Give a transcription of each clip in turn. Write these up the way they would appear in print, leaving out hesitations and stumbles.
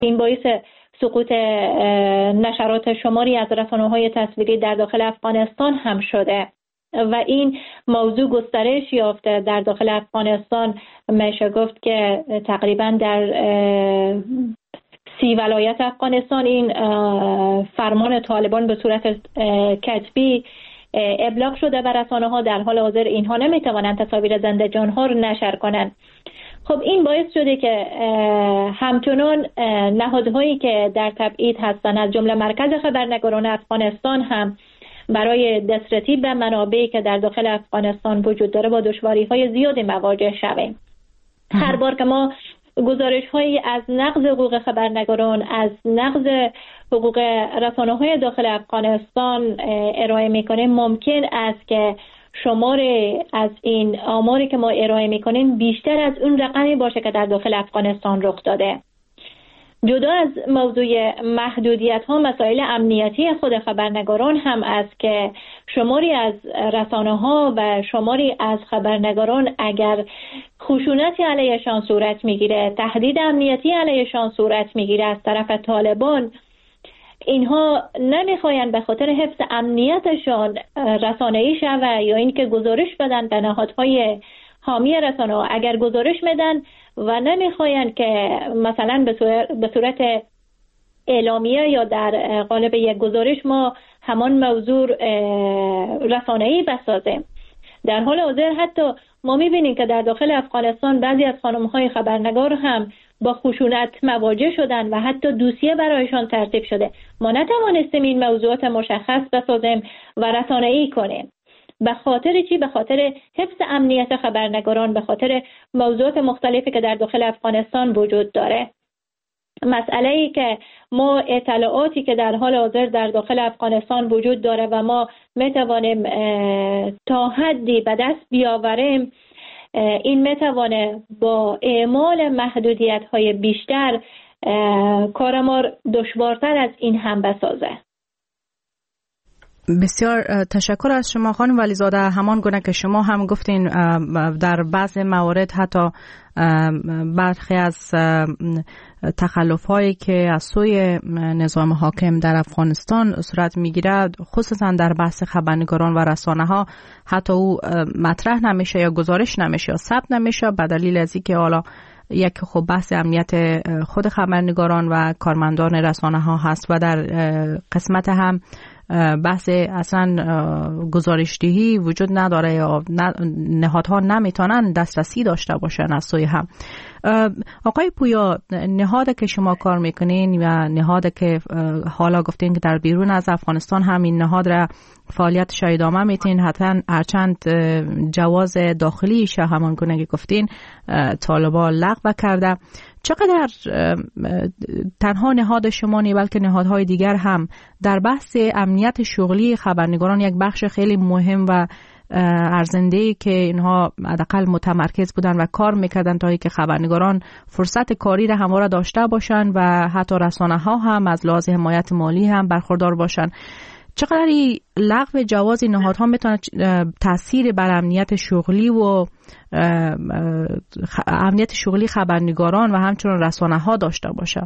این باعث سقوط نشرات شماری از رسانه‌های تصویری در داخل افغانستان هم شده و این موضوع گسترش یافته در داخل افغانستان. میشه گفت که تقریبا در 30 ولایت افغانستان این فرمان طالبان به صورت کتبی ابلاغ شده و رسانه‌ها در حال حاضر اینها نمیتوانند تصاویر زنده جان‌ها رو نشر کنند. خب این باعث شده که همچنان نهادهایی که در تبعید هستند از جمله مرکز خبرنگاران افغانستان هم برای دسترسی به منابعی که در داخل افغانستان وجود داره با دشواری‌های زیادی مواجه شویم. هر بار که ما گزارش‌هایی از نقض حقوق خبرنگاران، از نقض حقوق رسانه‌های داخل افغانستان ارائه می‌کنیم، ممکن است که شمار از این آماری که ما ارائه می‌کنیم بیشتر از اون رقمی باشه که در داخل افغانستان رخ داده. جدا از موضوع محدودیت‌ها، مسائل امنیتی خود خبرنگاران هم است که شماری از رسانه‌ها و شماری از خبرنگاران اگر خشونتی علیهشان صورت می‌گیره، تهدید امنیتی علیهشان صورت می‌گیره از طرف طالبان، اینها نمیخواین به خاطر حفظ امنیتشان رسانه‌ای شوه یا اینکه گزارش بدن به نهادهای حامی رسانه‌ها. اگر گزارش میدن و نمیخواین که مثلا به صورت اعلامیه یا در قالب یک گزارش ما همان موضوع رسانه‌ای بسازیم. در حال حاضر حتی ما میبینیم که در داخل افغانستان بعضی از خانم‌های خبرنگار هم با خشونت مواجه شدن و حتی دوسیه برایشان ترتیب شده. ما نتوانستیم این موضوعات مشخص بسازیم و رسانه‌ای کنیم. به خاطر چی؟ به خاطر حفظ امنیت خبرنگاران، به خاطر موضوعات مختلفی که در داخل افغانستان وجود داره. مسئله‌ای که ما اطلاعاتی که در حال حاضر در داخل افغانستان وجود داره و ما میتوانیم تا حدی به دست بیاوریم، این میتوانه با اعمال محدودیت‌های بیشتر کار ما دشوارتر از این هم بسازه. بسیار تشکر از شما خانم ولیزاده. همان گونه که شما هم گفتین در بعض موارد حتی برخی از تخلف‌هایی که از سوی نظام حاکم در افغانستان صورت می‌گیرد، خصوصا در بحث خبرنگاران و رسانه‌ها، حتی او مطرح نمیشه یا گزارش نمیشه یا ثبت نمیشه به دلیل از اینکه حالا یک خب بحث امنیت خود خبرنگاران و کارمندان رسانه‌ها هست و در قسمت هم بحث اصلا گزارشدهی وجود نداره یا نهادها نمیتونن دسترسی داشته باشن از سوی هم. آقای پویا، نهاد که شما کار میکنین و نهاد که حالا گفتین که در بیرون از افغانستان هم این نهاد را فعالیتش ادامه میتین، حتما هرچند جواز داخلیش همان گونه که گفتین طالبان لغو کرده، چقدر تنها نهاد شما نی بلکه نهادهای دیگر هم در بحث امنیت شغلی خبرنگاران یک بخش خیلی مهم و ارزنده‌ای که اینها حداقل متمرکز بودن و کار میکردن تا اینکه خبرنگاران فرصت کاری را همواره داشته باشن و حتی رسانه‌ها هم از لحاظ حمایت مالی هم برخوردار باشن، چقدر لغو جواز نهادها میتونه تأثیر بر امنیت شغلی و امنیت شغلی خبرنگاران و همچنین رسانه‌ها داشته باشه؟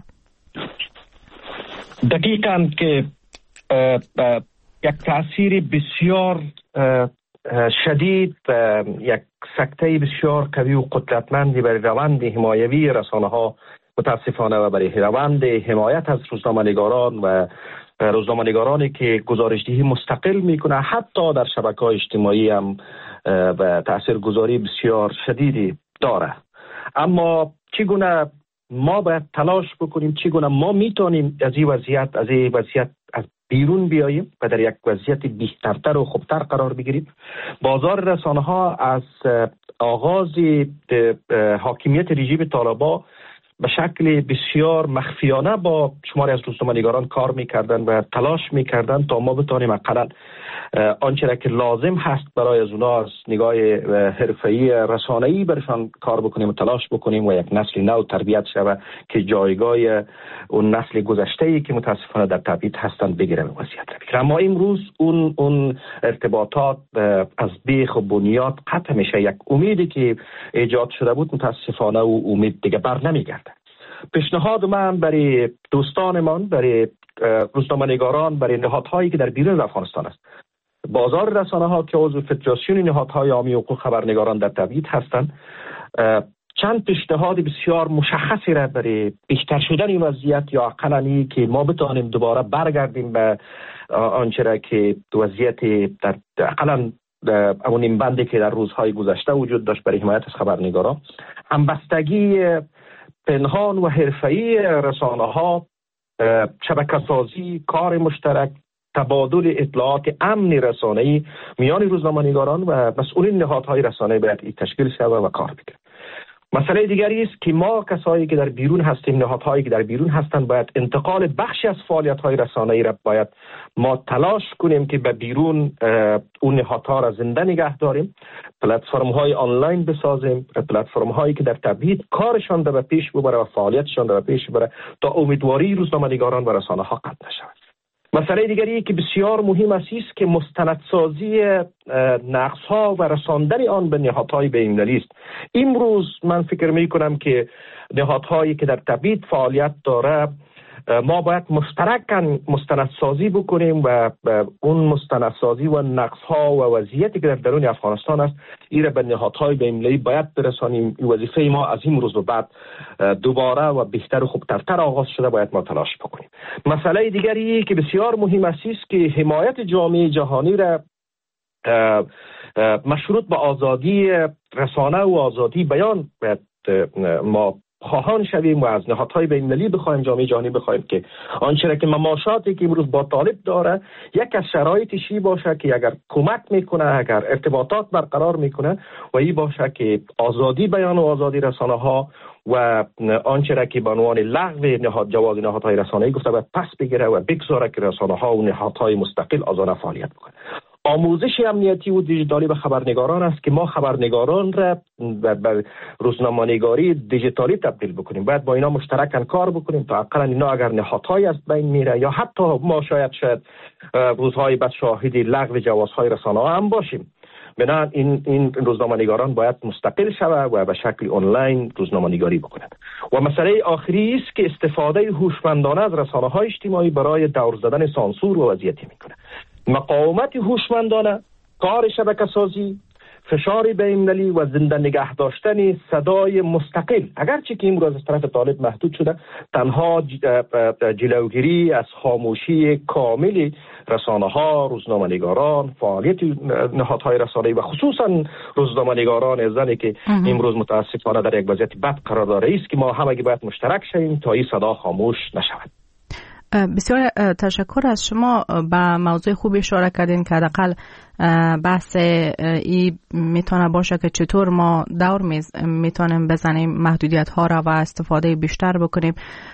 دقیقاً که یک تأثیر بسیار شدید، یک سکته بسیار قوی و قدرتمندی برای روند حمایوی رسانه‌ها متاسفانه و برای روند حمایت از روزنامه‌نگاران و روزنامه‌نگارانی که گزارشدهی مستقل میکنه حتی در شبکه‌های اجتماعی هم و تاثیرگذاری بسیار شدیدی داره. اما چگونه ما باید تلاش بکنیم، چگونه ما میتونیم از این وضعیت از بیرون بیاییم و در یک وضعیت بهترتر و خوبتر قرار بگیریم. بازار رسانه‌ها از آغاز حاکمیت رژیم طالبان به شکل بسیار مخفیانه با شماری از روزنامه‌نگاران کار میکردن و تلاش میکردن تا ما بتانیم حداقل آنچه را که لازم هست برای از اونا از نگاه حرفه‌ای رسانه‌ای برشان کار بکنیم و تلاش بکنیم و یک نسل نو تربیت شود که جایگاه اون نسل گذشته‌ای که متاسفانه در تبعید هستند بگیره و وضعیت را بگیره. اما امروز اون ارتباطات از بیخ و بنیاد قطع میشه. یک امیدی که ایجاد شده بود متاسفانه و امید دیگه بر نمیگرده. پیشنهاد من برای دوستانمان، برای روزنامه‌نگاران، برای نهادهایی که در بیرون افغانستان است، بازار رسانه ها که عضو فدراسیون نهادهای عامی حقوق خبرنگاران در تبعید هستند، چند پیشنهاد بسیار مشخصی را برای بهتر شدن این وضعیت یا اقلانی که ما بتوانیم دوباره برگردیم به آنچه را که وضعیت در اقلا اون این بندی که در روزهای گذشته وجود داشت برای حمایت از خبرنگاران، همبستگی پنهان و حرفه‌ای رسانه ها، شبکه‌سازی، کار مشترک، تبادل اطلاعات امن رسانه‌ای میان روزنامه‌نگاران و مسئولین نهادهای رسانه‌ای باید تشکیل شود و کار بکنه. مسئله دیگری است که ما کسایی که در بیرون هستیم، نهادهایی که در بیرون هستند، باید انتقال بخشی از فعالیت‌های رسانه‌ای را باید ما تلاش کنیم که به بیرون اون نهادها را زنده نگه داریم، پلتفرم‌های آنلاین بسازیم، پلتفرم‌هایی که در تبعید کارشان را به پیش ببره و فعالیتشان را به پیش ببره تا امیدواری روزنامه‌نگاران و رسانه‌ها قطع نشود. مسئله دیگری که بسیار مهم است که مستندسازی نقص‌ها و رساندن آن به نهادهای بین‌المللی است. امروز من فکر می‌کنم که نهادهایی که در تبعید فعالیت داره، ما باید مشترکاً مستندسازی بکنیم و اون مستندسازی و نقص‌ها و وضعیتی که در درون افغانستان است این را به نهادهای بین‌المللی باید برسانیم. این وظیفه ما از این روز به بعد دوباره و بهتر و خوبتر آغاز شده، باید ما تلاش بکنیم. مسئله دیگری که بسیار مهم است که حمایت جامعه جهانی را مشروط به آزادی رسانه و آزادی بیان ما خواهان شویم و از نهادهای بین‌المللی بخوایم، جامعه جهانی بخوایم که آنچه را که مماشاتی که امروز با طالب داره یک از شرایطش باشه که اگر کمک میکنه، اگر ارتباطات برقرار میکنه و این باشه که آزادی بیان و آزادی رسانه ها و آنچه را که به عنوان لغو جواز نهادهای رسانه‌ای گفته باید پس بگیره و بگذاره که رسانه ها و نهادهای مستقل آزادانه فعالیت بکنه. آموزش امنیتی و دیجیتالی به خبرنگاران است که ما خبرنگاران را به روزنامه‌نگاری دیجیتالی تبدیل بکنیم. باید با اینا مشترکاً کار بکنیم تا اقلا اینا اگر نهادهای از بین میره یا حتی ما شاید روزهای بعد شاهد لغو جوازهای رسانه‌ها هم باشیم. بنابراین این روزنامه‌نگاران باید مستقل شود و به شکل آنلاین روزنامه‌نگاری بکنند. و مسئله آخری است که استفاده هوشمندانه از رسانه‌های اجتماعی برای دور زدن سانسور و وضعیتی میکنه. مقاومت هوشمندانه، کار شبکه‌سازی، فشار بین‌المللی و زنده نگه داشتن صدای مستقل، اگرچه که امروز از طرف طالب محدود شده، تنها جلوگیری از خاموشی کامل رسانه‌ها، روزنامه‌نگاران، فعالیت نهادهای رسانه‌ای و خصوصا روزنامه‌نگاران زنی که امروز متاسفانه در یک وضعیت بد قرار داره است که ما همگی باید مشترک شویم تا این صدا خاموش نشود. بسیار تشکر از شما. به موضوع خوبی اشاره کردین که حداقل بحث ای میتونه باشه که چطور ما دور میتونیم بزنیم محدودیت ها را و استفاده بیشتر بکنیم.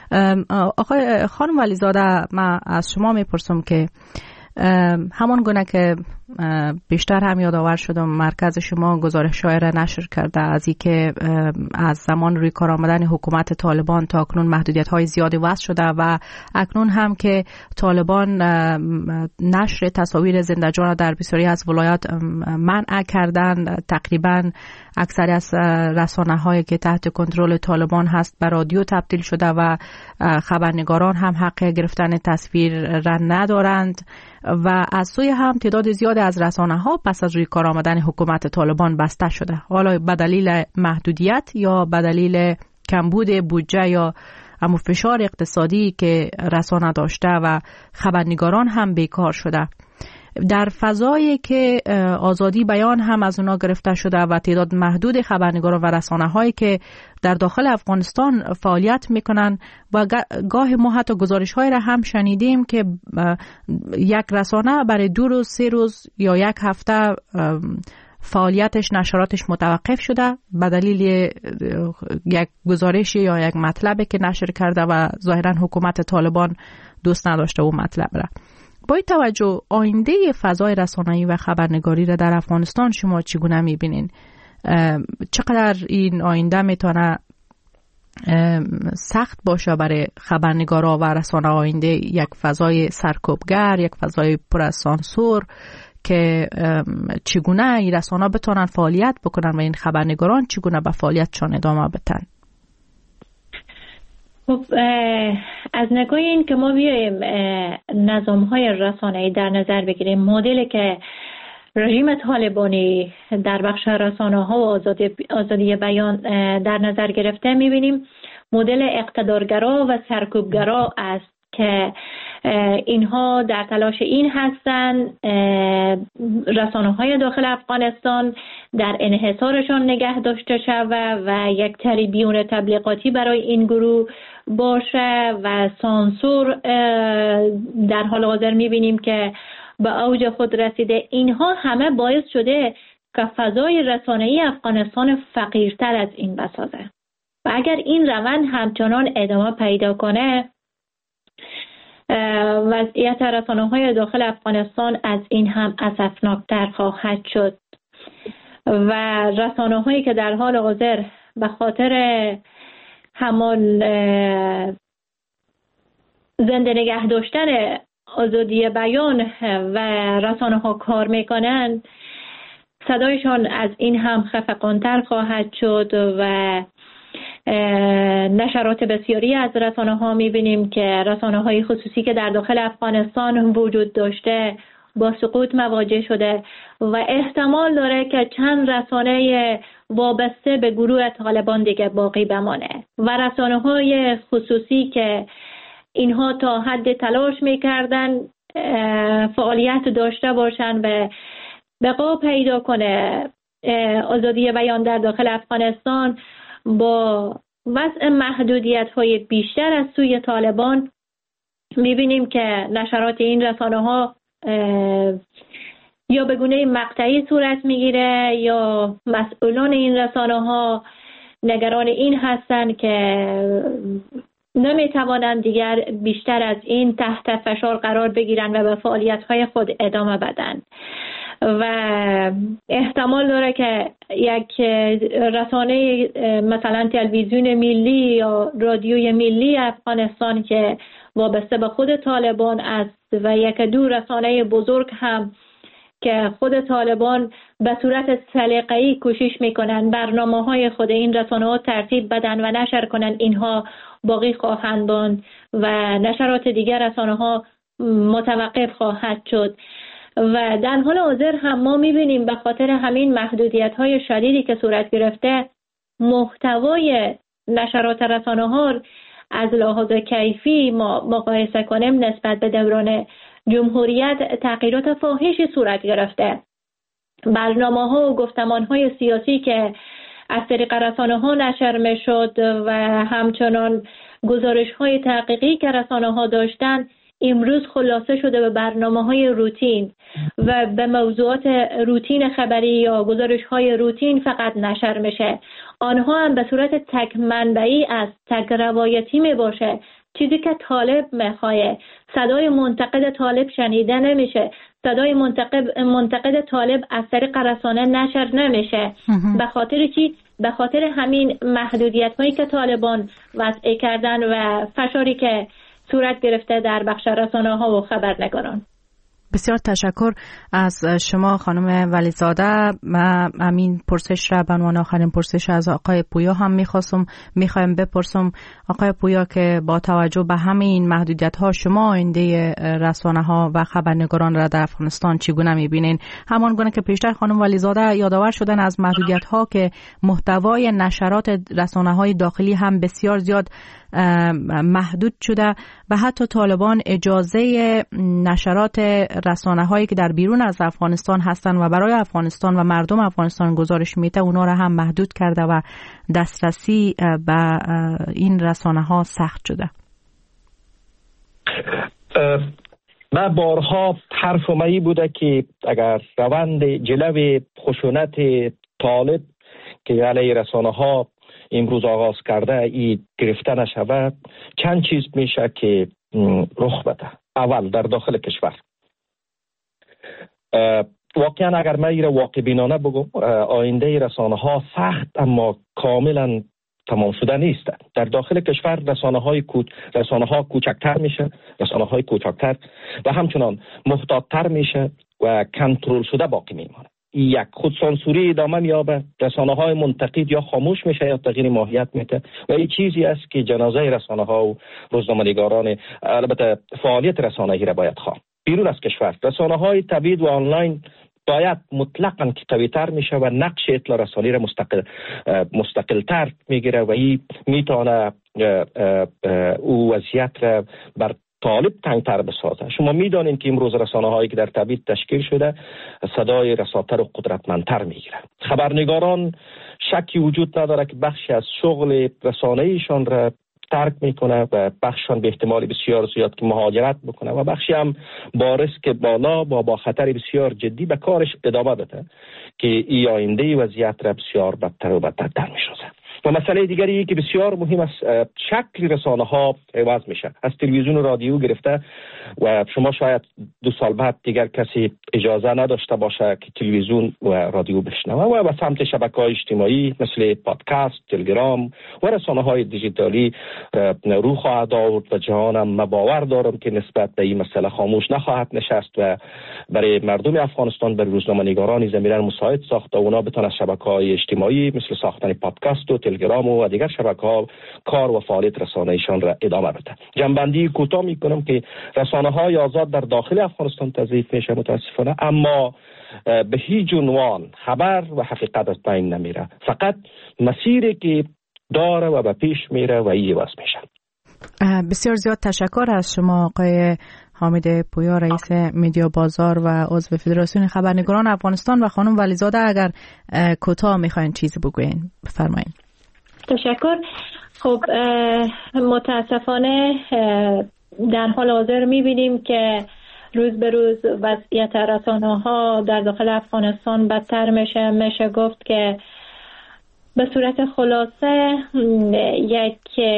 آقای خانم ولیزاده، من از شما میپرسم که همان گونه که بیشتر هم یادآور شدم، مرکز شما گزارش‌های را نشر کرده از اینکه از زمان روی کار آمدن حکومت طالبان تا اکنون محدودیت‌های زیادی وضع شده و اکنون هم که طالبان نشر تصاویر زنده جان را در بسیاری از ولایات منع کردن، تقریبا اکثر از رسانه‌هایی که تحت کنترل طالبان هست به رادیو تبدیل شده و خبرنگاران هم حق گرفتن تصویر را ندارند و از سوی هم تعداد زیاد از رسانه‌ها پس از روی کار آمدن حکومت طالبان بسته شده، حالا به دلیل محدودیت یا به دلیل کمبود بودجه یا اما فشار اقتصادی که رسانه داشته و خبرنگاران هم بیکار شده. در فضایی که آزادی بیان هم از اونا گرفته شده و تعداد محدود خبرنگاران و رسانه‌هایی که در داخل افغانستان فعالیت میکنن و گاه ما حتی گزارش‌های را هم شنیدیم که یک رسانه برای 2 روز 3 روز یا 1 هفته فعالیتش، نشراتش متوقف شده به دلیل یک گزارش یا یک مطلبی که نشر کرده و ظاهرا حکومت طالبان دوست نداشته و مطلب را. با این توجه آینده فضای رسانه‌ای و خبرنگاری را در افغانستان شما چگونه می‌بینین؟ چقدر این آینده میتونه سخت باشه برای خبرنگارا و رسانه آینده، یک فضای سرکوبگر، یک فضای پر از سانسور که چگونه این رسانه بتونن فعالیت بکنن و این خبرنگاران چگونه به فعالیتشان ادامه بدن؟ خب از نگاه این که ما بیایم نظام‌های رسانه‌ای در نظر بگیریم، مدلی که رژیم طالبانی در بخش رسانه‌ها و آزادی بیان در نظر گرفته، می‌بینیم مدل اقتدارگرا و سرکوبگرا است که اینها در تلاش این هستند رسانه‌های داخل افغانستان در انحصارشان نگه داشته شود و یک تریبیون تبلیغاتی برای این گروه باشه و سانسور در حال حاضر می‌بینیم که به اوج خود رسیده. اینها همه باعث شده که فضای رسانه‌ای افغانستان فقیرتر از این بسازه و اگر این روند همچنان ادامه پیدا کنه، وضعیت رسانه‌های داخل افغانستان از این هم اسفناکتر خواهد شد و رسانه‌هایی که در حال حاضر به خاطر همان زنده نگه داشتن آزادی بیان و رسانه‌ها کار میکنند، صدایشان از این هم خفقان‌تر خواهد شد و نشرات بسیاری از رسانه‌ها می‌بینیم که رسانه‌های خصوصی که در داخل افغانستان وجود داشته با سقوط مواجه شده و احتمال داره که چند رسانه وابسته به گروه طالبان دیگه باقی بمانه و رسانه‌های خصوصی که اینها تا حد تلاش می‌کردن فعالیت داشته باشن و بقا پیدا کنه آزادی بیان در داخل افغانستان، با وضع محدودیت‌های بیشتر از سوی طالبان می‌بینیم که نشرات این رسانه‌ها یا به گونه مقطعی صورت می‌گیره یا مسئولان این رسانه‌ها نگران این هستند که نمی‌توانند دیگر بیشتر از این تحت فشار قرار بگیرند و به فعالیت‌های خود ادامه بدن و احتمال داره که یک رسانه مثلا تلویزیون ملی یا رادیوی ملی افغانستان که وابسته به خود طالبان است و یک دو رسانه بزرگ هم که خود طالبان به صورت سلیقه‌ای کوشش میکنن برنامه‌های خود این رسانه‌ها ترتیب بدن و نشر کنن، اینها باقی خواهند ماند و نشرات دیگر رسانه‌ها متوقف خواهد شد و در حال حاضر هم ما می‌بینیم به خاطر همین محدودیت‌های شدیدی که صورت گرفته، محتوای نشرات رسانه‌ها از لحاظ کیفی ما مقایسه کنیم نسبت به دوران جمهوریت تغییرات فاحشی صورت گرفته. برنامه‌ها و گفتمان‌های سیاسی که از طریق رسانه‌ها نشر می‌شد و همچنان گزارش‌های تحقیقی که رسانه‌ها داشتن امروز خلاصه شده به برنامه‌های روتین و به موضوعات روتین خبری یا گزارش‌های روتین فقط نشر میشه. آنها هم به صورت تک منبعی از تک روایتی می باشه، چیزی که طالب میخواه. صدای منتقد طالب شنیده نمیشه، صدای منتقد طالب از طریق رسانه نشر نمیشه. به خاطر چی؟ به خاطر همین محدودیت‌هایی که طالبان وضع کردن و فشاری که صورت گرفته در بخش رسانه‌ها و خبرنگاران. بسیار تشکر از شما خانم ولیزاده. همین پرسش را به عنوان آخرین پرسش از آقای پویا هم میخوایم بپرسم. آقای پویا که با توجه به همین محدودیت‌ها شما آینده رسانه‌ها و خبرنگاران را در افغانستان چگونه می‌بینین؟ همان گونه که پیشتر خانم ولیزاده یادآور شدن از محدودیت‌ها که محتوای نشرات رسانه‌های داخلی هم بسیار زیاد محدود شده و حتی طالبان اجازه نشرات رسانه‌هایی که در بیرون از افغانستان هستند و برای افغانستان و مردم افغانستان گزارش میده اونا را هم محدود کرده و دسترسی به این رسانه‌ها سخت شده. من بارها حرفم این بوده که اگر روند جلو خشونت طالب که علیه رسانه‌ها امروز آغاز کرده ای گرفته نشود، چند چیز میشه که رخ بده. اول در داخل کشور واقعا اگر من ایره واقع بینانه بگم، آینده رسانه‌ها سخت اما کاملا تمام شده نیست. در داخل کشور رسانه‌ها کوچکتر میشه، رسانه‌های کوچکتر و همچنان محتاط‌تر میشه و کنترل شده باقی میمونه. یک خودسانسوری ادامه می‌یابد، رسانه‌های منتقد یا خاموش میشه یا تغییر ماهیت میده و این چیزی است که جنازه رسانه‌ها و روزنامه‌نگاران، البته فعالیت رسانه‌ای را باید خواند. بیرون از کشور رسانه‌های تبعید و آنلاین باید مطلقاً که قوی‌تر میشه و نقش اطلاع رسانی را مستقل‌تر میگیره و این میتونه او وضعیت را بر طالب تنگتر بسازه. شما میدانید که امروز رسانه‌هایی که در تبعید تشکیل شده صدای رساتر و قدرتمندتر میگیره. خبرنگاران شکی وجود نداره که بخشی از شغل رسانه‌ایشان را ترک میکنه و بخششان به احتمال بسیار زیاد که مهاجرت بکنه و بخشی هم با ریسک بالا با خطر بسیار جدی به کارش ادامه بده که این آینده وضعیت را بسیار بدتر و بدتر می‌سازه. و مسئله دیگری که بسیار مهم است، شکل رسانه‌ها عوض میشه. از تلویزیون و رادیو گرفته و شما شاید 2 سال بعد دیگر کسی اجازه نداشته باشه که تلویزیون و رادیو بشنوه و به سمت شبکه‌های اجتماعی مثل پادکست، تلگرام و رسانه‌های دیجیتالی رو خواهد آورد و جهانم من باور دارم که نسبت به این مسئله خاموش نخواهد نشست و برای مردم افغانستان، برای روزنامه‌نگاران زمینه مساعد ساخت و اونا بتونن شبکه‌های اجتماعی مثل ساختن پادکست و تلگرام و دیگر شبکه‌ها کار و فعالیت رسانه‌ایشان را ادامه بده. جنبندی کوتاه می‌کنم که رسانه‌های آزاد در داخل افغانستان تضعیف میشه متاسفانه، اما به هیچ عنوان خبر و حقیقت از بین نمیره، فقط مسیری که داره و به پیش میره و این عوض میشه. بسیار زیاد تشکر از شما آقای حامد پویا، رئیس مدیا بازار و عضو فدراسیون خبرنگاران افغانستان، و خانم ولیزاده اگر کوتاه میخواین چیزی بگوین بفرمایید. تشکر. خب متاسفانه در حال حاضر میبینیم که روز به روز وضعیت رسانه‌ها در داخل افغانستان بدتر میشه گفت که به صورت خلاصه یک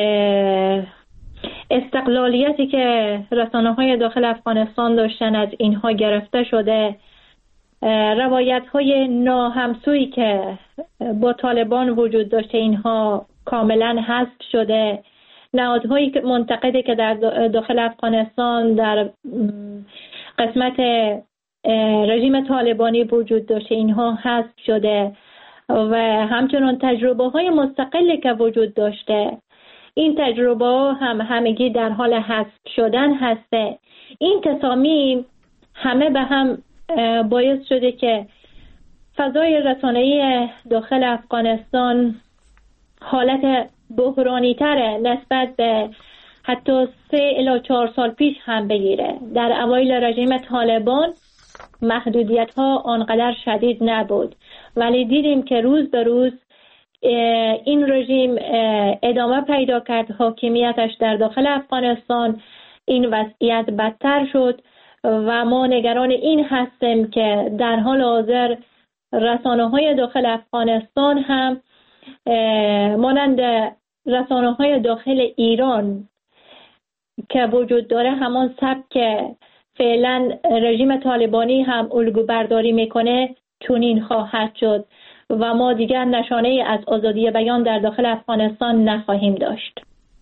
استقلالیتی که رسانه‌های داخل افغانستان داشتن از اینها گرفته شده، روایت‌های ناهمسویی که با طالبان وجود داشته اینها کاملا حذف شده، نهادهایی که منتقده که در داخل افغانستان در قسمت رژیم طالبانی وجود داشته اینها حذف شده و همچنان تجربه های مستقلی که وجود داشته این تجربه هم همگی در حال حذف شدن هسته. این تصامیم همه به هم باعث شده که فضای رسانه‌ای داخل افغانستان حالت بحرانی تره نسبت به حتی 3 الی 4 سال پیش هم بگیره. در اوایل رژیم طالبان محدودیت ها آنقدر شدید نبود، ولی دیدیم که روز به روز این رژیم ادامه پیدا کرد حاکمیتش در داخل افغانستان. این وضعیت بدتر شد و ما نگران این هستیم که در حال حاضر رسانه‌های داخل افغانستان هم مانند رسانه‌های داخل ایران که وجود داره همان سبک فعلا رژیم طالبانی هم الگو برداری میکنه چنین خواهد شد و ما دیگر نشانه از آزادی بیان در داخل افغانستان نخواهیم داشت.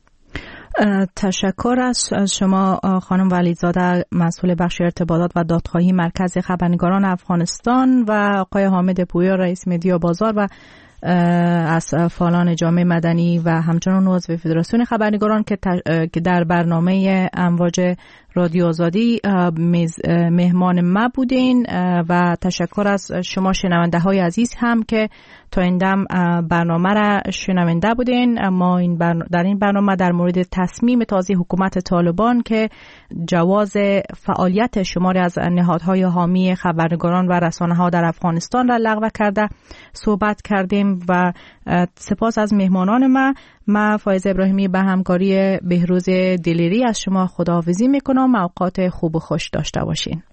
تشکر از شما خانم ولیزاده، مسئول بخش ارتباطات و دادخواهی مرکز خبرنگاران افغانستان، و آقای حامد پویا، رئیس مدیا بازار و از فعالان جامعه مدنی و همچنان عضو فدراسیون خبرنگاران که در برنامه امواج رادیو آزادی مهمان ما بودین، و تشکر از شما شنونده های عزیز هم که تا این دم برنامه را شنونده بودین. ما در این برنامه در مورد تصمیم تازه حکومت طالبان که جواز فعالیت شماری از نهادهای حامی خبرنگاران و رسانه ها در افغانستان را لغو کرده صحبت کردیم، و سپاس از مهمانان ما فایزه ابراهیمی به همکاری بهروز دلیری از شما خداحافظی میکنم. اوقات خوب و خوش داشته باشین.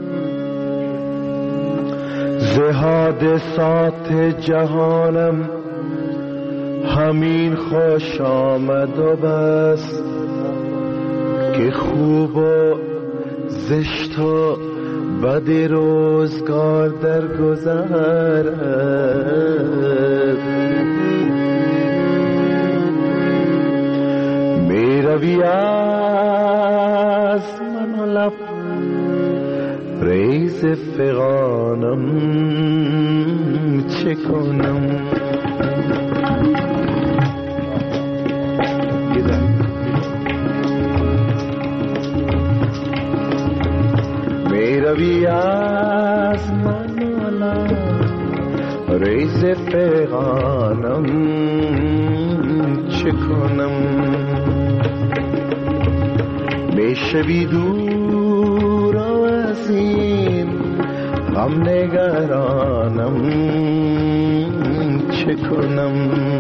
زهاد سات جهانم همین خوش آمد و بس که خوب و زشت و بد روزگار در گذرد. می روی از من و لب ریز فغانم چه کنم. میروی از من والا ریز پیغانم چه کنم. میشوی دور از این غم نگرانم چه کنم.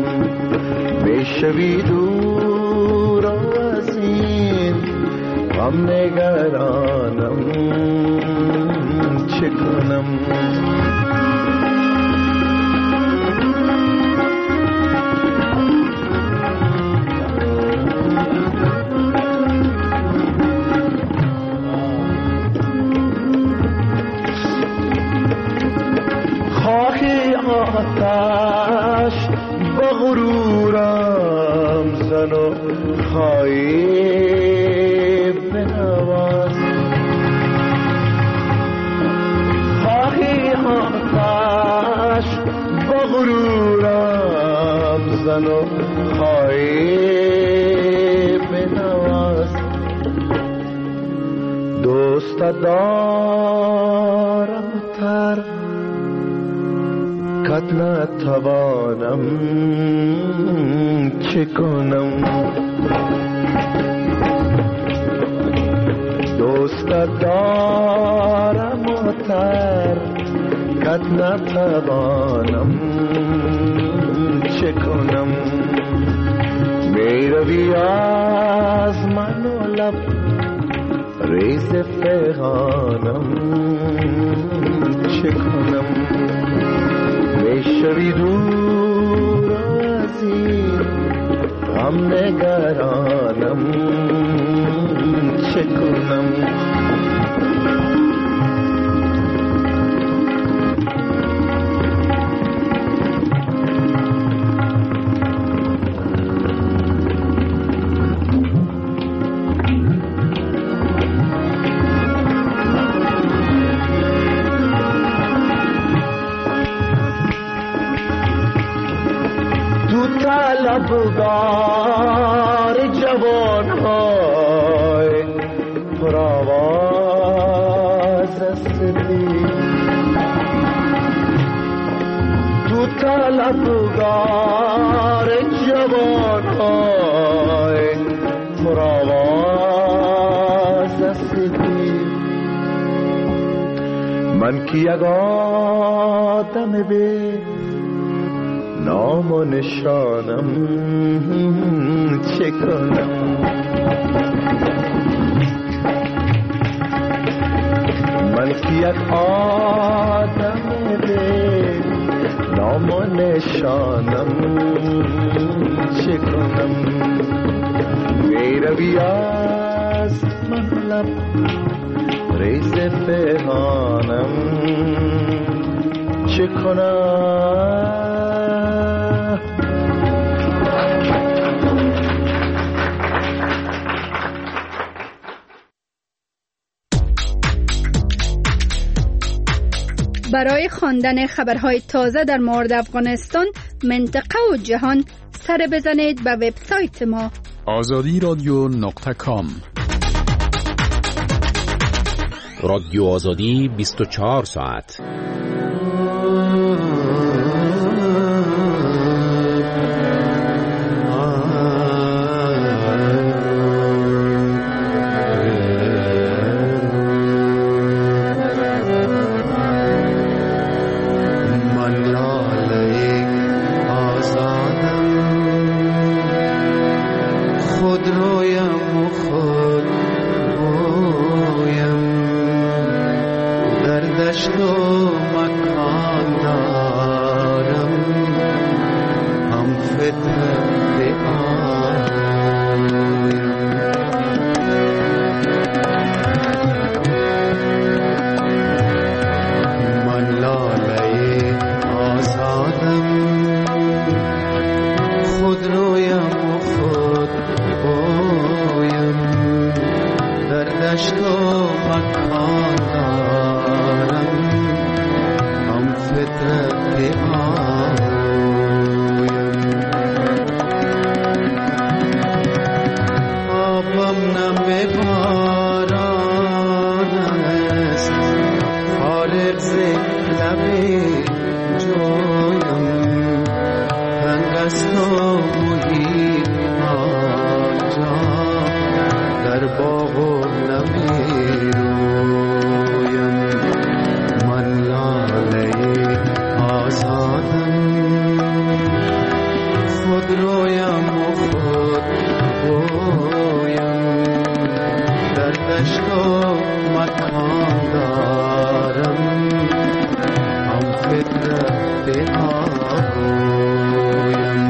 میشوی دور از این غم نگرانم چه کنم. خواهی آتش با غرورم زن و خواهی بنواز. خواهی آتش با غرورم زن و خواهی بنواز. دوست دارم تر کت نتوانم چه کنم. دوست دارم تر کت نتوانم چه کنم. میروی از من و لب ریز پیغانم چه کنم. میشوی دور از این غم نگرانم چه کنم. طلبگار جوان‌های پرآواز هستی. تو طلبگار جوان‌های پرآواز هستی. من که یک آدم بی نام و نشانم چه کنم. من که یک آدم بی نام و نشانم چه کنم. میروی از من لب ریز پیغانم چه کنم. برای خواندن خبرهای تازه در مورد افغانستان، منطقه و جهان سر بزنید به وبسایت ما azadiradio.com. رادیو آزادی 24 ساعت. فطرت آبم نم باران است فارغ ز لب جویم تنگ است و محیط آنجا در باغ و نمیرویم من لاله آزادم خود رویم و خود گویم در دشت و مکان دارم هم فطرت آگویم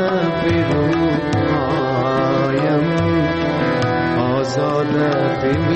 آزاد